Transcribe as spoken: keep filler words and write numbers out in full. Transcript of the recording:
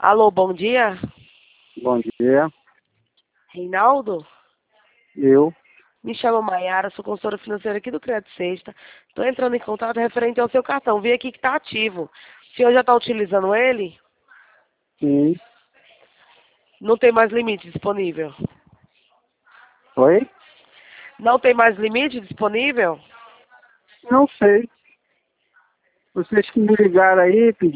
Alô, bom dia. Bom dia, Reinaldo? eu. Me chamo Maiara, sou consultora financeira aqui do Crédito Sexta. Estou entrando em contato referente ao seu cartão. Vi aqui que está ativo. O senhor já está utilizando ele? Sim. Não tem mais limite disponível? Oi? Não tem mais limite disponível? Não sei. Vocês que me ligaram aí,